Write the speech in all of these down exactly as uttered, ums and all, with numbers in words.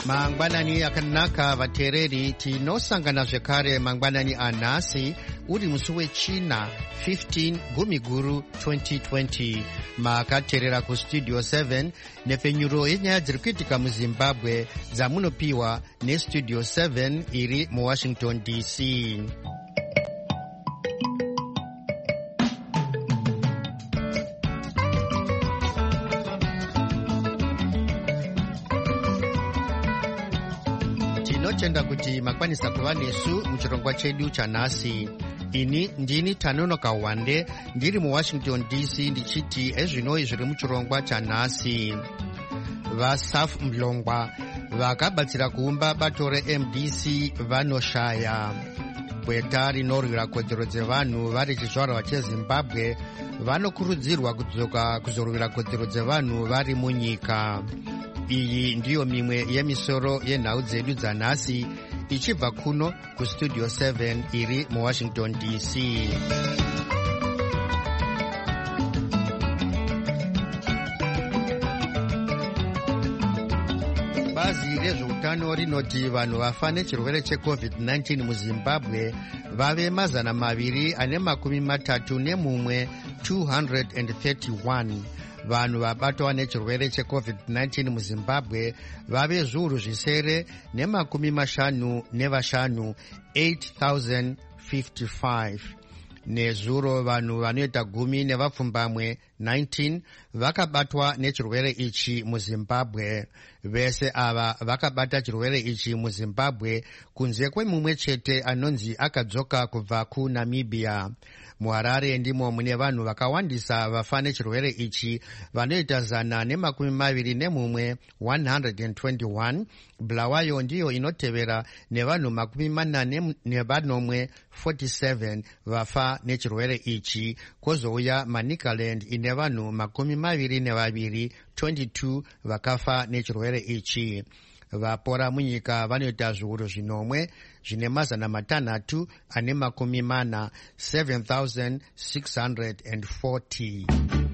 mangwanani akanaka vateereri tinosangana zvekare mangwanani anhasi uri musi wechina fifteen gumiguru twenty twenty makateerera kustudio seven nepfenyuro yenyaya dziri kuitika muzimbabwe dzamunopiwa nestudio seven iri muwashington D C. tinotenda kuti makwanisa kuva nesu muchirongwa chedu chanhasi. ini ndini Tanonoka Wande ndiri muwashington D C ndichiti ezvinoi zviri muchirongwa chanhasi. vasaf mlongwa vakabatsira kuumba bato reM D C vanoshaya. gweta rinorwira kodzero dzevanhu vari chizvarwa chezimbabwe vanokurudzirwa kudzoka kuzorwira kodzero dzevanhu vari munyika. iyi ndiyo mimwe yemisoro yenhau dzedu dzanhasi ichibva kuno kustudio seven iri muwashington D C. bazi rezveutano rinoti vanhu vafa nechirwere checovid nineteen muzimbabwe vave mazana maviri ane makumi matatu nemumwe two hundred thirty-one. vanhu vabatwa nechirwere checovid nineteen muzimbabwe vave zviuru zvisere nemakumi mashanu nevashanu eight thousand fifty-five. nezuro vanhu vanoita gumi nevapfumbamwe nineteen vakabatwa nechirwere ichi muzimbabwe. vese ava vakabata chirwere ichi muzimbabwe kunze kwemumwe chete anonzi akadzoka kubva kunamibia. muharare ndimo mune vanhu vakawandisa vafa nechirwere ichi vanoita zana nemakumi maviri nemumwe one hundred twenty-one. bulawayo ndiyo inotevera nevanhu makumi mana nevanomwe forty-seven vafa nechirwere ichi. kwozouya manicaland ine vanhu makumi maviri nevaviri twenty-two vakafa nechirwere ichi. vapora munyika vanoita zviuru zvinomwe zvine mazana matanhatu ane makumi mana seven thousand six hundred forty.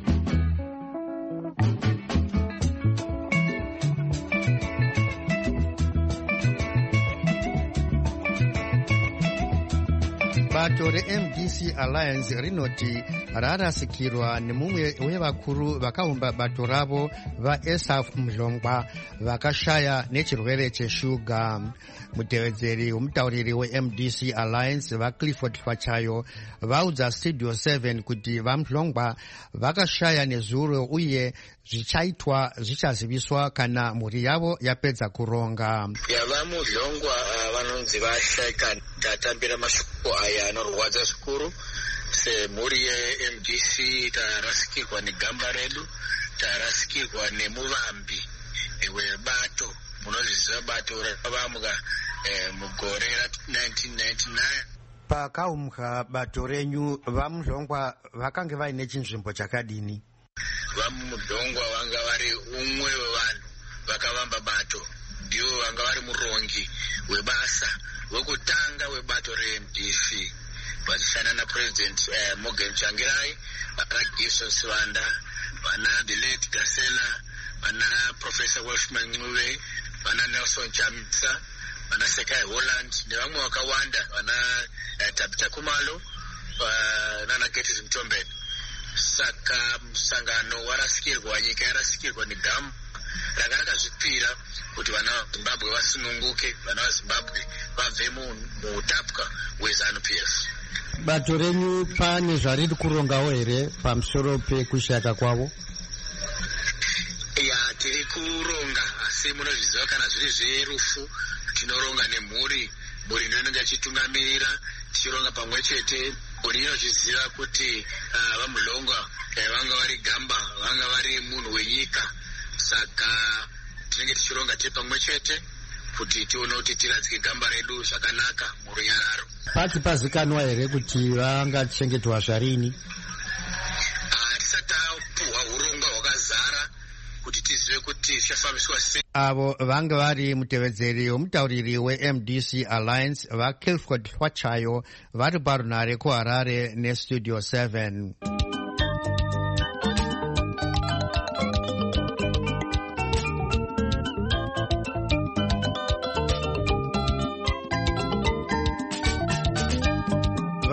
bato reM D C Alliance rinoti rarasikirwa nemumwe wevakuru vakaumba bato ravo vaesaf mlongwa vakashaya nechirwere cheshuga. mutevedzeri womutauriri weM D C Alliance vaClifford Fachayo vaudza studio seven kuti vamlongwa vakashaya nezuro uye zvichaitwa zvichaziviswa kana mhuri yavo yapedza kuronga. yavamudlongwa vanonzi vashayika tatambira mashoko aya anorwadza zvikuru. semhuri yeM D C tarasikirwa negamba redu, tarasikirwa nemuvambi webato. munozviziva bato rakavambwa eh, mugore ra-nineteen ninety-nine. pakaumbwa bato renyu vamudlongwa vakange vaine chinzvimbo chakadini? vamudlongwa vanga vari umwe wevanhu vakavamba bato, ndivo vanga vari murongi webasa wekutanga webato reM D C vachishanda napresident eh, Morgan Tsvangirai, vana Gibson Sivanda, vana the late Gasela, vana Professor Welshman Ncube, vana Nelson Chamisa, vana Sekai Holland nevamwe vakawanda, vana eh, Tabitha Khumalo, uh, nana Gettys Mtombeni. saka musangano warasikirwa, nyika yarasikirwa negamba ranga rakazvipira kuti vana vazimbabwe vasununguke, vana vazimbabwe vabve muutapwa weZANU P F. bato renyu pane zvariri kurongawo here pamusoro pekushayika kwavo? ya tiri kuronga, asi munozviziva kana zviri zverufu tinoronga nemhuri. mhuri inonenge ichitungamirira tichironga pamwe chete. mhuri inozviziva kuti uh, vamudlongwa eh, vanga vari gamba, vanga vari munhu wenyika. saka tinenge tichironga tiri pamwe chete kuti tione kuti tiradzike gamba redu zvakanaka murunyararo. pati pazikanwa here kuti vangachengetwa zvarini? hatisati tapuhwa urongwa hwakazara kuti tizive kuti zvichafambiswa sei. avo vanga vari mutevedzeri womutauriri weM D C Alliance vaClifford Fachayo vari parunhare kuharare nestudio seven.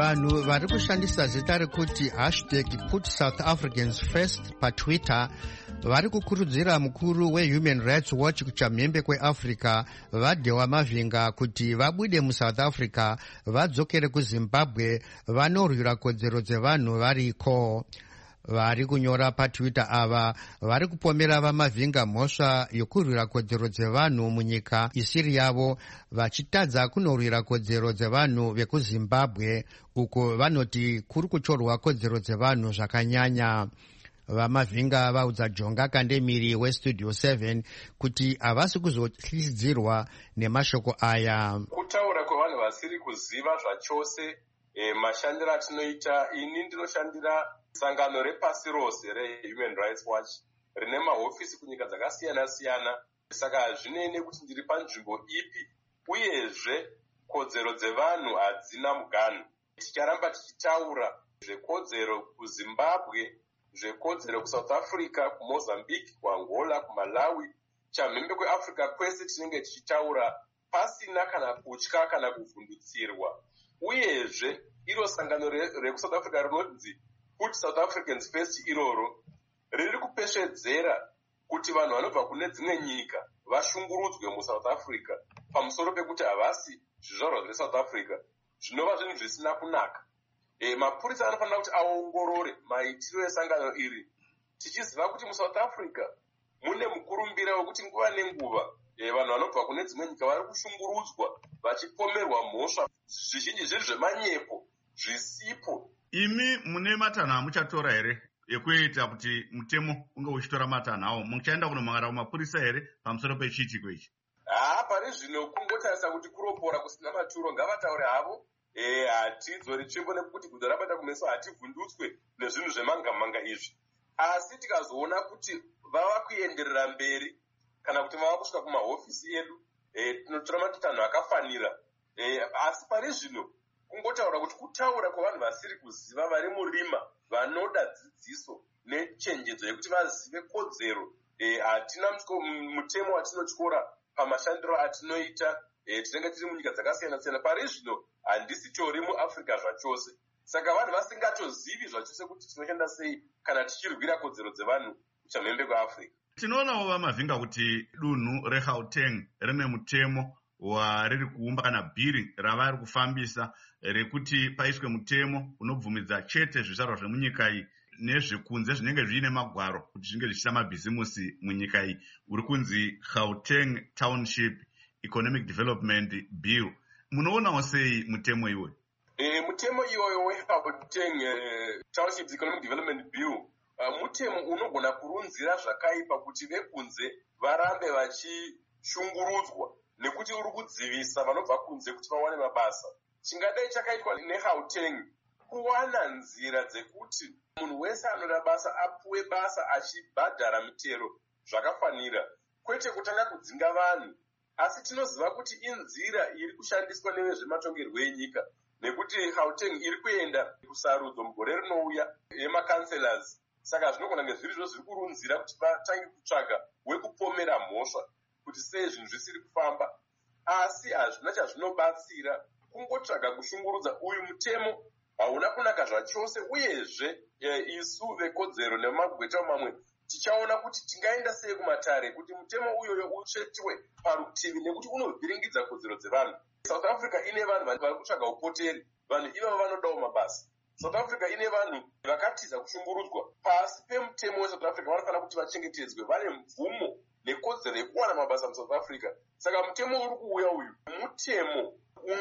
vanhu vari kushandisa zita rekuti hashtag put South Africans first patwitter vari kukurudzira mukuru wehuman rights watch kuchamhembe kweafrica vadhewa mavhinga kuti vabude musouth africa vadzokere kuzimbabwe vanorwira kodzero dzevanhu variko. Vari kunyora patwitter ava vari kupomera vamavhinga mhosva yokurwira kodzero dzevanhu munyika isiri yavo vachitadza kunorwira kodzero dzevanhu vekuzimbabwe uko vanoti kuri kutorwa kodzero dzevanhu zvakanyanya. Vamavhinga vaudza Jonga Kandemiri westudio seven kuti havasi kuzohlisidzirwa nemashoko aya. Kutaura kwevanhu vasiri kuziva zvachose e, mashandiro atinoita. Ini ndinoshandira sangano repasi rose rehuman rights watch rine mahofisi kunyika dzakasiyana siyana, saka hazvinei kuti ndiri panzvimbo ipi, uyezve kodzero dzevanhu hadzina muganhu. Ticharamba tichitaura zvekodzero kuzimbabwe, zvekodzero kusouth africa, kumozambique, kuangola, kumalawi, chamhembe kweafrica kwese tinenge tichitaura pasina kana kutya kana kuvhundutsirwa. Uyezve iro sangano rekusouth africa rinonzi put South Africans first iroro riri kupesvedzera kuti vanhu vanobva kune dzimwe nyika vashungurudzwe musouth africa pamusoro pekuti havasi zvizvarwa zvesouth africa, zvinova zvinhu zvisina kunaka. E, mapurisa anofanira kuti aongorore maitiro esangano iri, tichiziva kuti musouth africa mune mukurumbira wekuti nguva nenguva e, vanhu vanobva kune dzimwe nyika vari kushungurudzwa vachipomerwa mhosva, zvizhinji zviri zvemanyepo zvisipo. Imi mune matanho amuchatora here ekuita kuti mutemo unge uchitora matanho awo? Muchaenda kunomangara kumapurisa here pamusoro pechiitiko ichi? Haa, pari zvino kungotarisa kuti kuropora kusina maturo, ngavataure havo. E, hatidzori tsvimbo nekuti gudo rabata kumeso hativhundutswe nezvinhu zvemangamanga izvi. Asi tikazoona kuti vava kuenderera mberi kana kuti vava kusvika kumahofisi edu, e, tinotora matanho akafanira. E, asi pari zvino kungotaura kuti kutaura kwavanhu vasiri kuziva vari murima vanoda dzidziso nechenjedzo yekuti vazive kodzero. Hatina e, mutemo watinotyora pamashandiro atinoita. E, tinenge tiri munyika dzakasiyana siyana. Pari zvino handisi tori muafrica zvachose, saka vanhu vasingatozivi zvachose kuti tinoshanda sei kana tichirwira kodzero dzevanhu kuchamhembe kweafrica. Tinoonawo vamavhinga kuti dunhu reGauteng rine mutemo wariri kuumba kana bhiri ravari kufambisa rekuti paiswe mutemo unobvumidza chete zvizvarwa zvemunyika iyi nezvekunze zvinenge zviine magwaro kuti zvinge zvichiita mabhizimusi munyika iyi, uri kunzi Gauteng Township Economic Development Bill. Munoonawo sei mutemo iwoyo? E, mutemo iwoyo weGauteng uh, Township Economic Development Bill uh, mutemo unogona kurunzira zvakaipa kuti vekunze varambe vachishungurudzwa nekuti uri kudzivisa vanobva kunze kuti vawane mabasa. Chingadai chakaitwa neGauteng kuwana nzira dzekuti munhu wese anoda basa apuwe basa achibhadhara mitero zvakafanira, kwete kutanga kudzinga vanhu. Asi tinoziva kuti inzira iri kushandiswa nevezvematongerwo enyika, nekuti Gauteng iri kuenda kusarudzo mugore rinouya yemakanselas. Saka zvinogona ngezviri zvo zviri kurunzira kuti vatange kutsvaga wekupomera mhosva kuti sei zvinhu zvisiri kufamba. Asi hazvina chazvinobatsira, kungotsvaga kushungurudza. Uyu mutemo hauna kunaka zvachose, uyezve e, isu vekodzero nemagweta mamwe tichaona kuti tingaenda sei kumatare kuti mutemo uyoyo utsvetwe parutivi, nekuti unovhiringidza kodzero dzevanhu. South Africa ine vanhu vari kutsvaga upoteri, vanhu ivavo vanodawo mabasa. South Africa ine vanhu vakatiza kushungurudzwa. Pasi pemutemo weSouth Africa vanofanira kuti vachengetedzwe, vane mvumo nekodzero yekuwana mabasa muSouth Africa. Saka mutemo uri kuuya uyu mutemo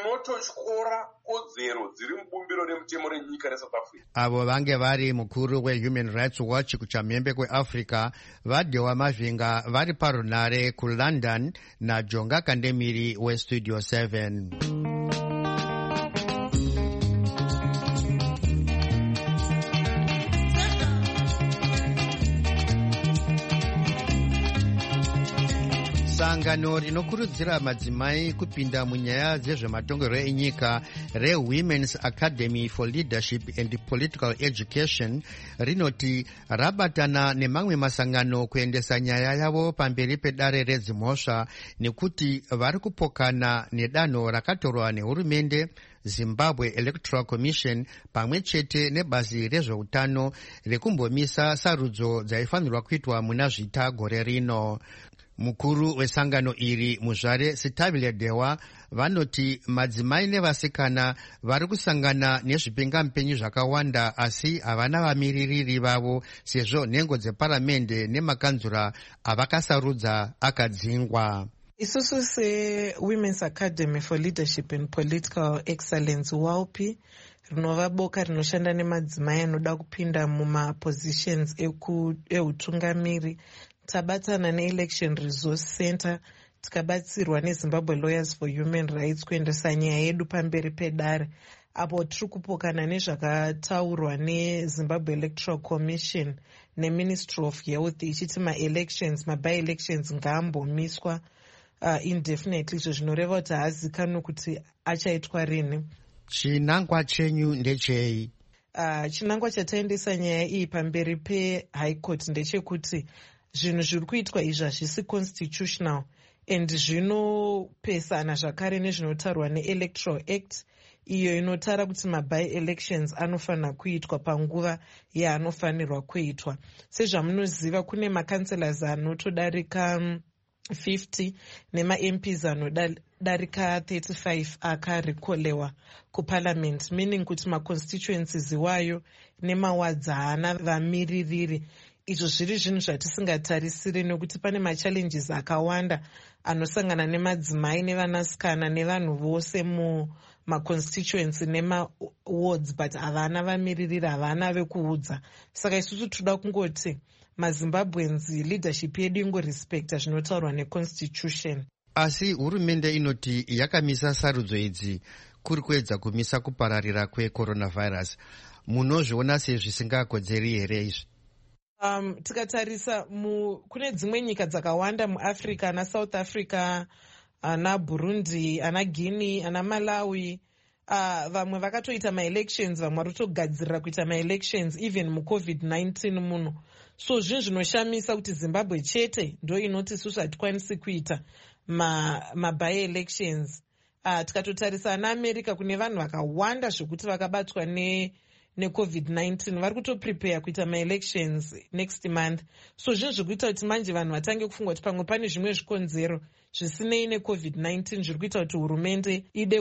unototyora kodzero dziri mubumbiro remutemo renyika reSouth Africa. Avo vange vari mukuru weHuman Rights Watch kuchamhembe kweAfrica vadhewa mavhinga vari parunare kuLondon naJonga Kandemiri westudio seven. Sangano sangano rinokurudzira madzimai kupinda munyaya dzezvematongerwo enyika reWomen's Academy for Leadership and Political Education rinoti rabatana nemamwe masangano kuendesa nyaya yavo pamberi pedare redzimhosva nekuti vari kupokana nedanho rakatorwa nehurumende, Zimbabwe Electoral Commission pamwe chete nebazi rezveutano rekumbomisa sarudzo dzaifanirwa kuitwa muna zvita gore rino. Mukuru wesangano iri Muzvare Sitabile Dewa vanoti madzimai nevasikana vari kusangana nezvipingampenyu zvakawanda asi havana vamiririri vavo sezvo nhengo dzeparamende nemakanzura avakasarudza akadzingwa. Isusu seWomen's Academy for Leadership and Political Excellence W A L P rinova boka rinoshanda nemadzimai anoda kupinda mumapositions eutungamiri. Tabatana neElection Resource Center tikabatsirwa neZimbabwe Lawyers for Human Rights kuendesa nyaya yedu pamberi pedare apo tiri kupokana nezvakataurwa neZimbabwe Electoral Commission neMinistry of Health ichiti ma-elections maby-elections ngaambomiswa uh, indefinitely, izvo zvinoreva kuti haazikanwi kuti achaitwa rini. Chinangwa chenyu ndechei? Uh, chinangwa chataendesa nyaya iyi pamberi peHigh Court ndechekuti zvinhu zviri kuitwa izvi hazvisi constitutional and zvinopesana zvakare nezvinotaurwa neElectoral Act iyo inotara kuti maby-elections anofanira kuitwa panguva yaanofanirwa kuitwa. Sezvamunoziva kune makanselas anotodarika fifty nema-M Ps anodarika thirty-five akarekolewa kuparliament, meaning kuti maconstituencies iwayo nemawards haana vamiririri. Izvo zviri zvinhu zvatisingatarisiri nekuti pane machallenges akawanda anosangana nemadzimai nevanasikana nevanhu vose mumaconstituency nemawards, but havana vamiririri, havana vekuudza. Saka isusu toda kungoti maZimbabweans leadership yedu ingorespekta zvinotaurwa neconstitution. Asi hurumende inoti yakamisa sarudzo idzi kuri kuedza kumisa kupararira kwecoronavirus. Munozviona sezvisingakodzeri here izvi? Um, tikatarisa mu, kune dzimwe nyika dzakawanda muAfrica, ana South Africa, ana Burundi, ana Guinea, ana Malawi, uh, vamwe vakatoita ma-elections, vamwe varotogadzirira kuita ma-elections even mu-covid nineteen muno. So zvinhu zvinoshamisa kuti Zimbabwe chete ndo inoti isusu hatikwanisi kuita ma-by-elections. Uh, tikatotarisa ana America kune vanhu vakawanda zvokuti vakabatwa ne neCovid nineteen vari kutoprepare kuita ma-elections next month. So zvinhu zvikuita kuti manje vanhu vatange kufunga kuti pamwe pane zvimwe zvikonzero zvisinei neCovid nineteen zviri kuita kuti hurumende ide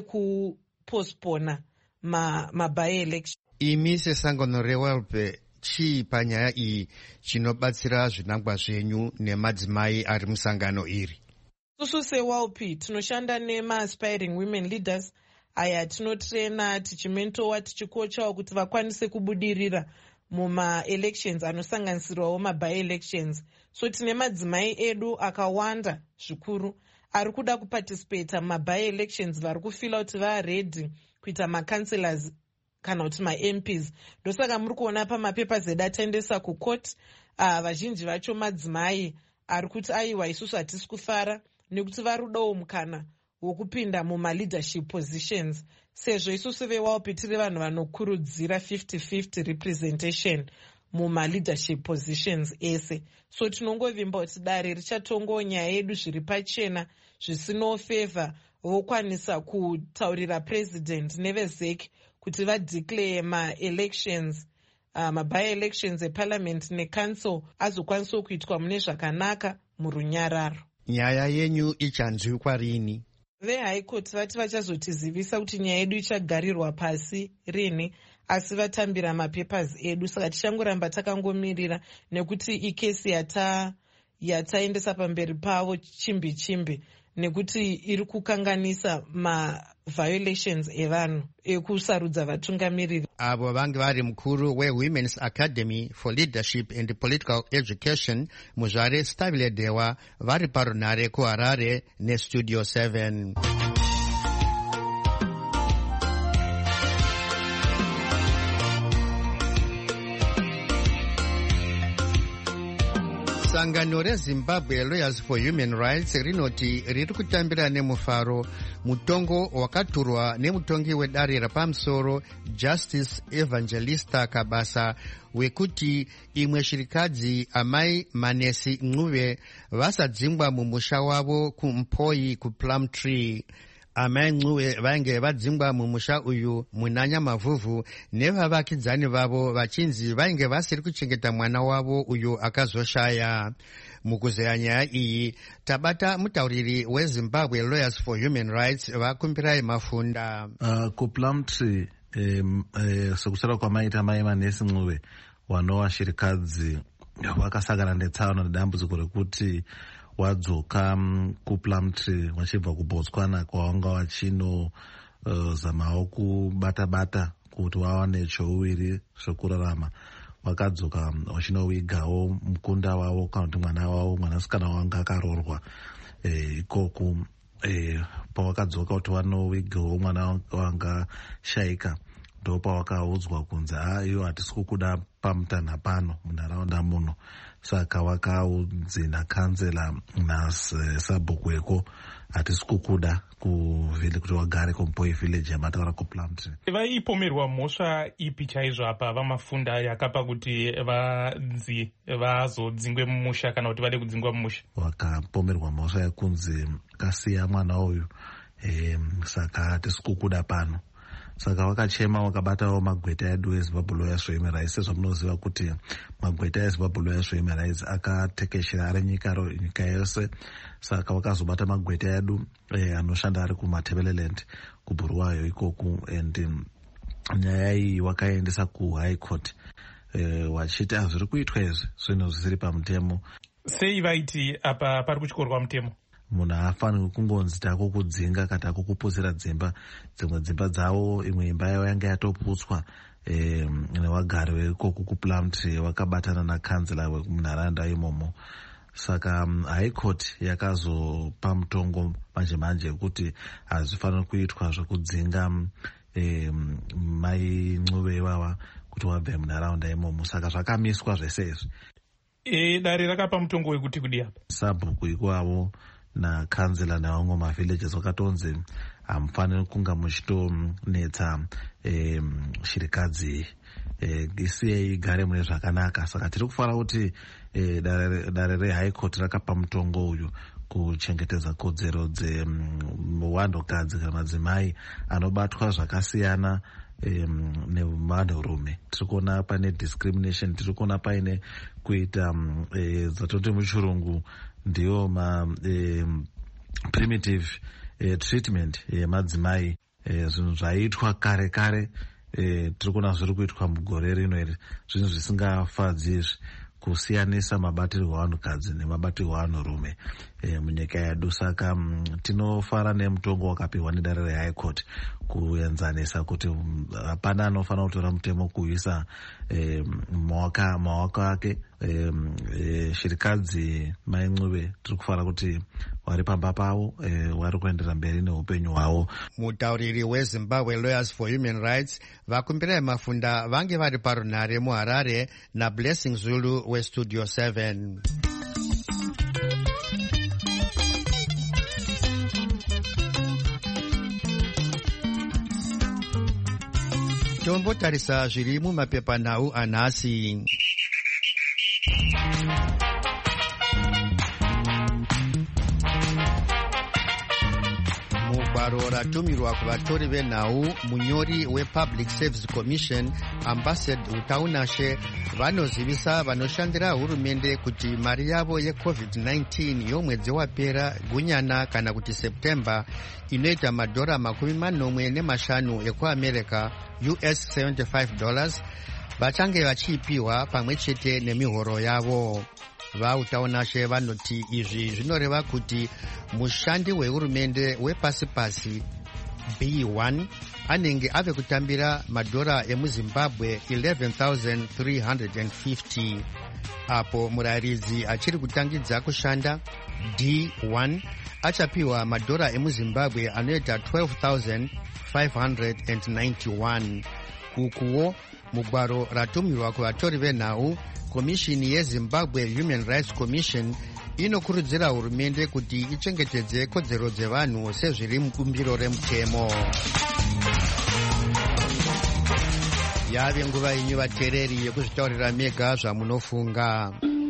kupostpona maby-election. Imi sesangano reW A L P chii panyaya iyi chinobatsira zvinangwa zvenyu nemadzimai ari musangano iri? Susu seW A L P tinoshanda nema-aspiring women leaders aya tinotrena tichimentowa tichikochawo kuti vakwanise kubudirira muma-elections anosanganisirwawo maby-elections. So tine madzimai edu akawanda zvikuru ari kuda kuparticipata mumaby-elections, vari kufila kuti vaaredi kuita makanselas kana kuti ma-M Ps. Ndosaka muri kuona pamapepers edu ataendesa kucourt, uh, vazhinji vacho madzimai ari kuti aiwa isusu hatisi kufara nekuti varudawo mukana wokupinda muma-leadership positions, sezvo isusu veW A L P tiri vanhu vanokurudzira fifty fifty representation muma-leadership positions ese. So tinongovimba kuti dare richatongowo nyaya yedu zviri pachena zvisinofavor vokwanisa kutaurira president nevezek kuti vadeclare ma-elections, uh, maby-elections eparliament necouncil azokwanisawo kuitwa mune zvakanaka murunyararo. Nyaya yenyu ichanzwikwa rini? VeHigh Court vati vachazotizivisa kuti nyaya yedu ichagarirwa pasi rini, asi vatambira mapepers edu, saka tichangoramba takangomirira nekuti ikesi yata yataendesa pamberi pavo chimbi chimbi nekuti iri kukanganisa ma-violations evanhu ekusarudza vatungamiriri. Avo vange vari mukuru weWomen's Academy for Leadership and Political Education Muzvare Sitabile Dewa vari parunhare kuHarare neStudio seven. sangano rezimbabwe lawyers for human rights rinoti riri kutambira nemufaro mutongo wakaturwa nemutongi wedare rapamusoro Justice Evangelista Kabasa wekuti imwe shirikadzi amai Manesi Ncube vasadzingwa mumusha wavo kuMpoi kuPlumtree. Amai Ncube vainge vadzingwa mumusha uyu munanya mavhuvhu nevavakidzani vavo vachinzi vainge vasiri kuchengeta mwana wavo uyu akazoshaya. Mukuzeya nyaya iyi tabata mutauriri weZimbabwe Lawyers for Human Rights vakumbirai mafunda. Uh, kuPlumtree um, uh, sekusara kwamaita mai Manesi Ncube wanova shirikadzi vakasangana netsaona nedambudziko rekuti wadzoka um, kuPlumtree wachibva kuBotswana kwavanga vachinozamawo uh, kubata-bata kuti vawane chouwiri zvekurarama. Vakadzoka vachinovigawo mukunda wavo kana kuti mwana wavo mwanasikana wanga akaroorwa e, ikoku e, pavakadzoka kuti vanovigawo mwana wanga shaika ndo pavakaudzwa kunzi ivo hatisi kukuda pamutanha pano munharaunda muno. Saka vakaudzi nakanzela nasabhukweko hatisi kukuda kuvhili kuti vagare kuMpoi village yamataura kuPlumtree. Vaipomerwa mhosva ipi chaizvo apa vamafunda yakapa kuti vanzi vazodzingwe mumusha kana kuti vade kudzingwa mumusha? Vakapomerwa mhosva yekunzi kasiya mwana uyu e, saka hatisi kukuda pano. Saka vakachema vakabatawo magweta edu eZimbabwe Lawyers for Human Rights. Sezvamunoziva kuti magweta eZimbabwe Lawyers for Human Rights akatekeshera ari nyika nyika yose. Saka vakazobata magweta edu eh, anoshanda ari kuMatabeleland kuBulawayo ikoku, and nyaya iyi wakaendesa kuHigh Court eh, wachiti hazviri kuitwa izvi zvinhu zvisiri pamutemo. Sei vaiti apa pari kuchorwa mutemo? Munhu haafanirwi kungonzi tako kudzinga kana tako kupusira dzimba. Dzimwe dzimba dzavo imwe imba yavo yanga yatoputswa e, nevagari veikoku kuPlumtree vakabatana nakanzela wemunharaunda imomo. Saka um, High Court yakazopa mutongo manje manje kuti hazvifaniri kuitwa zvekudzinga e, mai Ncube ivava kuti vabve munharaunda imomo. Saka zvakamiswa zvese izvi. E, dare rakapa mutongo wekuti kudi apa? Sabhuku ikwavo na kanzela nevamwe mavillages vakatonzi hamufaniri kunga muchitonetsa e, shirikadzi e, isiyei igare mune zvakanaka. Saka tiri kufanira kuti e, dare reHigh Court rakapa mutongo uyu kuchengetedza kodzero dzevanhukadzi kana madzimai anobatwa zvakasiyana um, nevanhurume. Tiri kuona pane discrimination, tiri kuona paine kuita um, e, zatoti muchirungu ndiyo ma e, primitive e, treatment yemadzimai e, zvinhu zvaiitwa kare kare e, tiri kuona zviri kuitwa mugore rino iri, zvinhu zvisingafadzi izvi, kusiyanisa mabatirwo avanhukadzi nemabatirwo avanhurume e, munyika yedu. Saka m, tinofara nemutongo wakapiwa nedare reHigh Court kuenzanisa kuti hapana anofanira kutora mutemo kuisa e, maoko ake e, e, shirikadzi mai Ncube tiri kufara kuti vari pamba pavo e, vari kuendera mberi neupenyu hwavo. Mutauriri weZimbabwe Lawyers for Human Rights vakumbirai mafunda vange vari parunhare muHarare naBlessing Zulu weStudio seven. Tombotarisa zviri mumapepanhau anhasi. Mugwaro ratumirwa kuvatori venhau, munyori wePublic Service Commission Ambassador Utaunashe vanozivisa vanoshandira hurumende kuti mari yavo yeCovid nineteen yomwedzi wapera gunyana kana kuti September inoita madhora makumi manomwe nemashanu ekuAmerica U S seventy-five dollars vachange vachiipiwa pamwe chete nemihoro yavo. Vautaunashe vanoti izvi zvinoreva kuti mushandi wehurumende wepasi pasi B one anenge ave kutambira madhora emuZimbabwe eleven thousand three hundred fifty. Apo murayiridzi achiri kutangidza kushanda D one achapiwa madhora emuZimbabwe anoita twelve thousand five hundred ninety-one. ukuwo mugwaro ratumirwa kuvatori venhau, komishini yezimbabwe Human Rights Commission inokurudzira hurumende kuti ichengetedze kodzero dzevanhu sezviri mubumbiro remutemo. Yave nguva yenyu vateereri yekuzvitaurira mega zvamunofunga.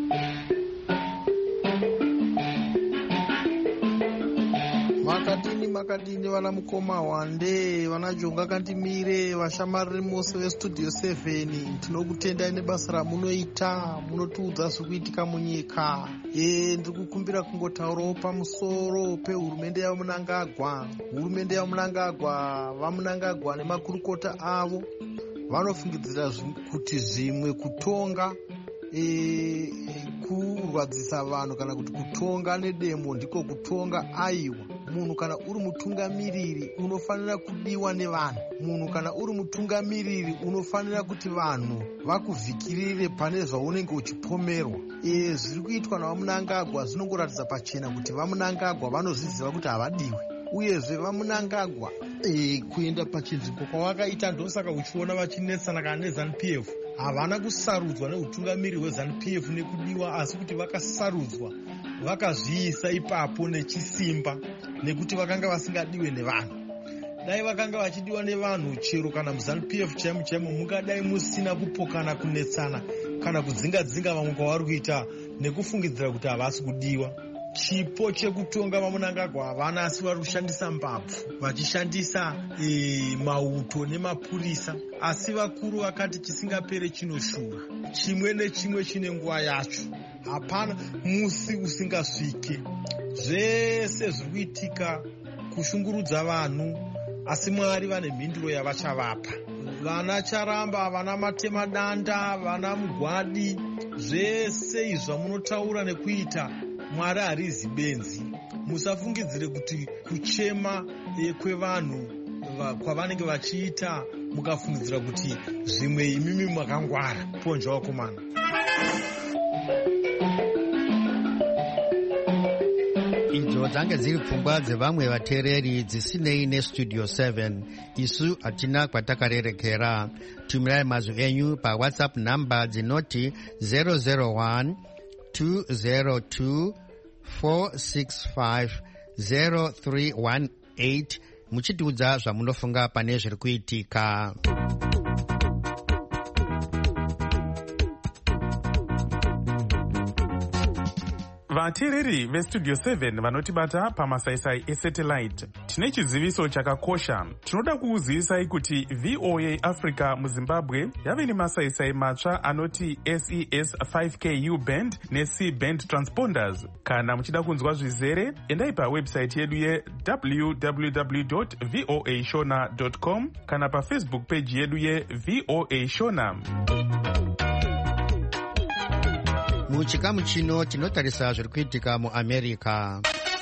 Makadini makadini vana mukoma wande vana jonga kandimire vashamariri mose vestudio seven tinokutendai nebasa ramunoita munotiudza zvikuitika munyika. E, ndiri kukumbira kungotaurawo pamusoro pehurumende yamunangagwa. Hurumende yamunangagwa vamunangagwa nemakurukota avo vanofungidzira kuti zvimwe kutonga e, kurwadzisa vanhu kana kuti kutonga nedemo ndiko kutonga. Aiwa, munhu kana uri mutungamiriri unofanira kudiwa nevanhu. Munhu kana uri mutungamiriri unofanira kuti vanhu vakuvhikirire pane zvaunenge uchipomerwa. E, zviri kuitwa navamunangagwa zvinongoratidza pachena kuti vamunangagwa vanozviziva kuti havadiwe, uyezve vamunangagwa e, kuenda pachinzvimbo kwavakaita ndosaka uchiona vachinetsana kana nezanu P F havana kusarudzwa neutungamiriri hwezanu P F nekudiwa, asi kuti vakasarudzwa vakazviisa ipapo nechisimba nekuti vakanga vasingadiwe nevanhu. Dai vakanga vachidiwa nevanhu chero kana muzanu P F chaimo chaimo mungadai musina kupokana kunetsana kana kudzinga dzinga vamwe kwavari kuita nekufungidzira kuti havasi kudiwa. Chipo chekutonga vamunangagwa havana, asi vari kushandisa mbabvu vachishandisa e, mauto nemapurisa. Asi vakuru vakati chisingapere chinoshuva, chimwe nechimwe chine nguva yacho, hapana musi usingasvike. Zvese zviri kuitika kushungurudza vanhu, asi Mwari vane mhinduro yavachavapa. Vana charamba, vana matemadanda, vana mugwadi, zvese izvi zvamunotaura nekuita Mwari harizi benzi. Musafungidzire kuti kuchema kwevanhu kwavanenge vachiita mukafungidzira kuti zvimwe imimi makangwara. Ponja wakomana. Idzo dzange dziri pfungwa dzevamwe vateereri dzisinei nestudio seven. Isu hatina kwatakarerekera. Tumirai mazwi enyu pawhatsapp namba dzinoti zero zero one two zero two four six five zero three one eight muchitiudza zvamunofunga pane zviri kuitika. vateereri vestudio seven vanotibata pamasaisai esatellite, tine chiziviso chakakosha. Tinoda kuuzivisai kuti V O A Africa muZimbabwe yave nemasaisai matsva anoti S E S five K U band ne-C band transponders. Kana muchida kunzwa zvizere, endai pawebsite yedu ye w w w dot voa shona dot com kana pafacebook page yedu ye V O A Shona. Muchikamu chino tinotarisa zviri kuitika muAmerica.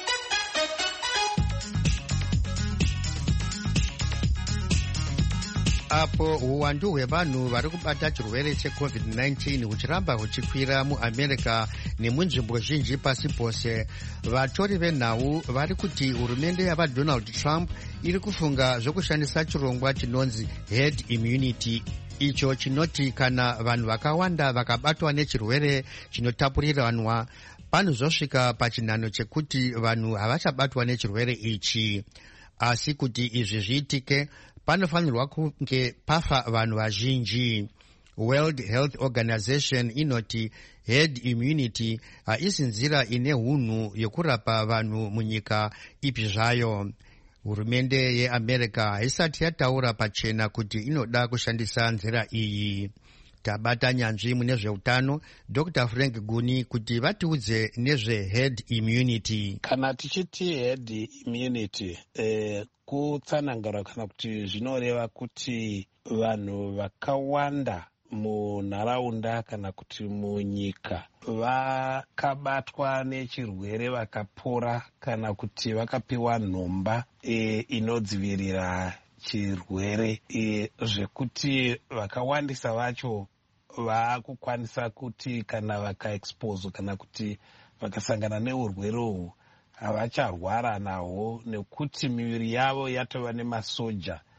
Apo uwandu hwevanhu vari kubata chirwere checovid nineteen huchiramba huchikwira muAmerica nemunzvimbo zhinji pasi pose, vatori venhau vari kuti hurumende yavaDonald Trump iri kufunga zvokushandisa chirongwa chinonzi herd immunity, icho chinoti kana vanhu vakawanda vakabatwa nechirwere chinotapuriranwa panozosvika pachinhano chekuti vanhu havachabatwa nechirwere ichi. Asi kuti izvi zviitike panofanirwa kunge pafa vanhu vazhinji. World Health Organization inoti herd immunity haisi nzira ine hunhu yekurapa vanhu munyika ipi zvayo. Hurumende yeAmerica haisati yataura pachena kuti inoda kushandisa nzira iyi. Tabata nyanzvi mune zveutano Doctor Frank Guni kuti vatiudze nezve herd immunity. Kana tichiti herd immunity eh, kutsanangura kana kuti zvinoreva kuti vanhu vakawanda munharaunda kana kuti munyika vakabatwa nechirwere vakapora kana kuti vakapiwa nhomba e, inodzivirira chirwere e, zvekuti vakawandisa vacho vakukwanisa kuti kana vakaexpose kana kuti vakasangana neurwere uhwu havacharwara nahwo nekuti miviri yavo yatova nemasoja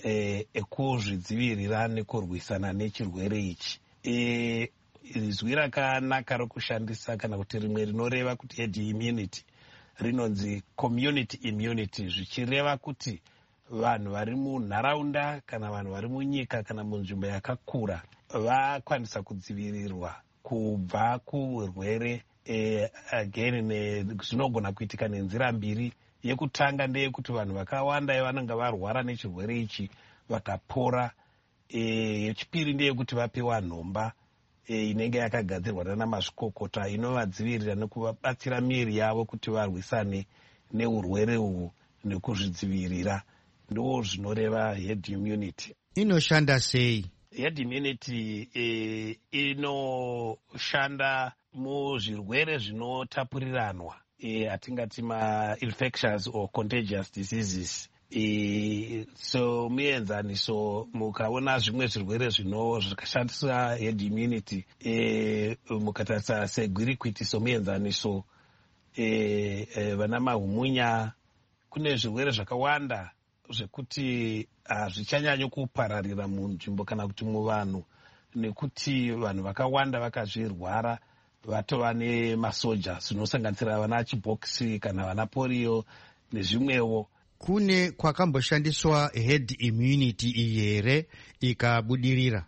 eh, ekuzvidzivirira nekurwisana nechirwere ichi. Eh, zwi rakanaka rokushandisa kana kuti rimwe rinoreva kuti herd immunity rinonzi community immunity, zvichireva kuti vanhu vari munharaunda kana vanhu vari munyika kana munzvimbo yakakura vakwanisa kudzivirirwa kubva kuurwere. Eh, again zvinogona kuitika nenzira mbiri. Yekutanga ndeyekuti vanhu vakawanda vanenge varwara nechirwere ichi vakapora. Eh, yechipiri ndeyekuti vapiwa nhomba e, inenge yakagadzirwa nana mazvikokota inovadzivirira nekuvabatsira miri yavo kuti varwisane neurwere uhu nekuzvidzivirira. Ndo zvinoreva herd immunity. Inoshanda sei? Herd immunity e, inoshanda muzvirwere zvinotapuriranwa, e, atingati ma-infectious or contagious diseases. E, so muenzaniso mukaona zvimwe zvirwere zvino zvakashandisa herd immunity e, mukatarisa segwirikwiti somuenzaniso e, e, vana mahumunya, kune zvirwere zvakawanda zvekuti hazvichanyanyo kupararira munzvimbo kana kuti muvanhu, nekuti vanhu vakawanda vakazvirwara vatova nemasoja zvinosanganisira vana chibhokisi kana vana polio nezvimwewo. Kune kwakamboshandiswa herd immunity iyi here ikabudirira?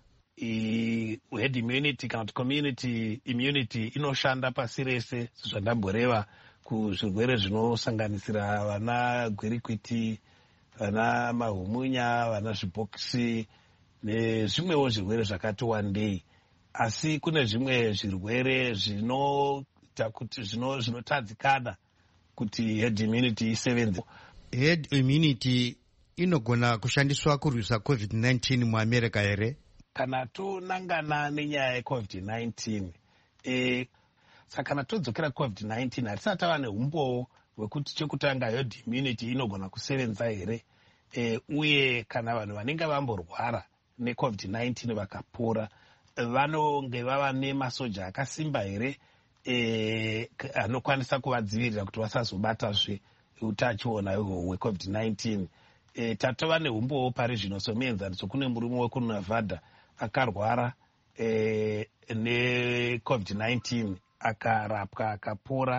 I, herd immunity kana kuti community immunity inoshanda pasi rese zvandamboreva kuzvirwere zvinosanganisira vana gwirikwiti, vana mahumunya, vana zvibhokisi nezvimwewo zvirwere zvakati wandei. Asi kune zvimwe zvirwere zvinoita kuti zvinotadzikana kuti herd immunity isevenze. Herd immunity inogona kushandiswa kurwisa covid nineteen muAmerica here? Kana tonangana nenyaya yecovid nineteen, e, saka kana todzokera covid nineteen hatisati tava neumbowo hwekuti chekutanga herd immunity inogona kusevenza here. E, uye kana vanhu vanenge vamborwara necovid nineteen vakapora vanonge vava nemasoja akasimba here e, anokwanisa kuvadzivirira kuti vasazobatazve utachiona hwecovid nineteen. E, tatova neumbowo pari zvino somuenzaniso kune murume wekunavhadha akarwara e, necovid nineteen akarapwa akapora,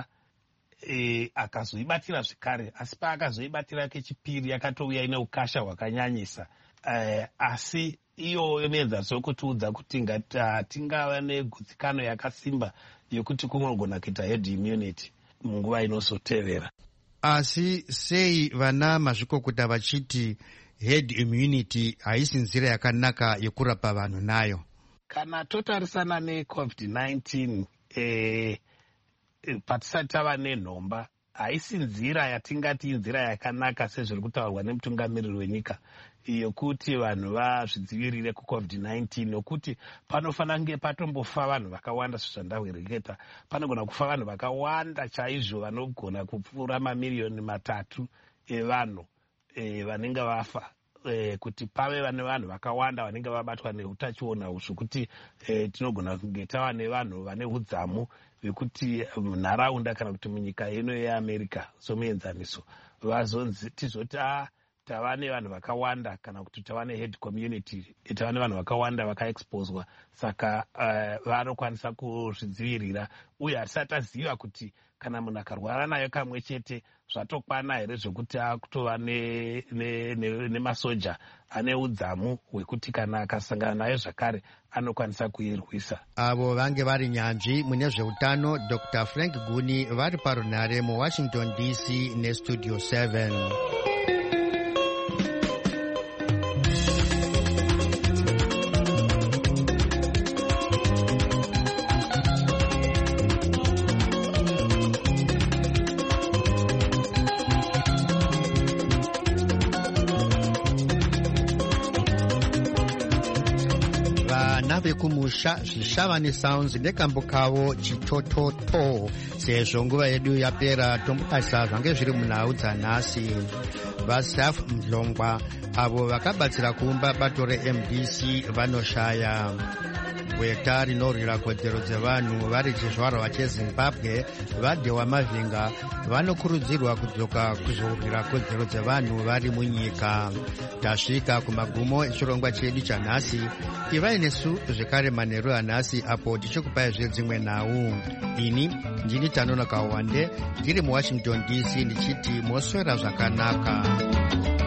e, akazoibatira zvikare, asi paakazoibatira kechipiri yakatouya ine ukasha hwakanyanyisa. E, asi iyo muenzaniso wekutiudza kuti tingava negutsikano yakasimba yokuti kunogona kuita herd immunity munguva inosotevera. Asi sei vana mazvikokota vachiti herd immunity haisi nzira yakanaka yekurapa vanhu nayo? Kana totarisana necovid nineteen, eh, patisati tava nenhomba, haisi nzira yatingati nzira yakanaka sezviri kutaurwa nemutungamiriri wenyika yokuti vanhu vazvidzivirire kucovid nineteen, nokuti panofanira kunge patombofa vanhu vakawanda sezvandawereketa. Panogona kufa vanhu vakawanda chaizvo vanogona kupfuura mamiriyoni matatu evanhu e, vanenge vafa, e, kuti pave vane vanhu vakawanda vanenge vabatwa neutachiona zvokuti e, tinogona kunge tava nevanhu vane udzamu vekuti munharaunda kana kuti munyika ino yeAmerica somuenzaniso vazonzi tizoti a tava nevanhu vakawanda kana kuti tava neherd community, tava nevanhu vakawanda vakaexposwa, saka uh, vanokwanisa kuzvidzivirira. Uye hatisati taziva kuti kana munhu akarwara nayo kamwe chete zvatokwana here zvokuti akutova nemasoja ane udzamu hwekuti kana akasangana nayo zvakare anokwanisa kuirwisa. Avo vange vari nyanzvi mune zveutano Doctor Frank Guni vari parunhare muWashington D C nestudio seven. Vekumusha Zvishava Sounds nekambo kavo chitototo. Sezvo nguva yedu yapera tombokasa zvange zviri munhau dzanhasi. vaSaf Mdlongwa avo vakabatsira kuumba bato reM D C vanoshaya. gweta rinorwira kodzero dzevanhu vari chizvarwa chezimbabwe vadhewa mavhinga vanokurudzirwa kudzoka kuzorwira kodzero dzevanhu vari munyika. Tasvika kumagumo echirongwa chedu chanhasi. Ivai nesu zvekare manheru anhasi apo tichikupai zvedzimwe nhau. Ini ndini Tanonoka Wande ndiri muWashington D C ndichiti moswera zvakanaka.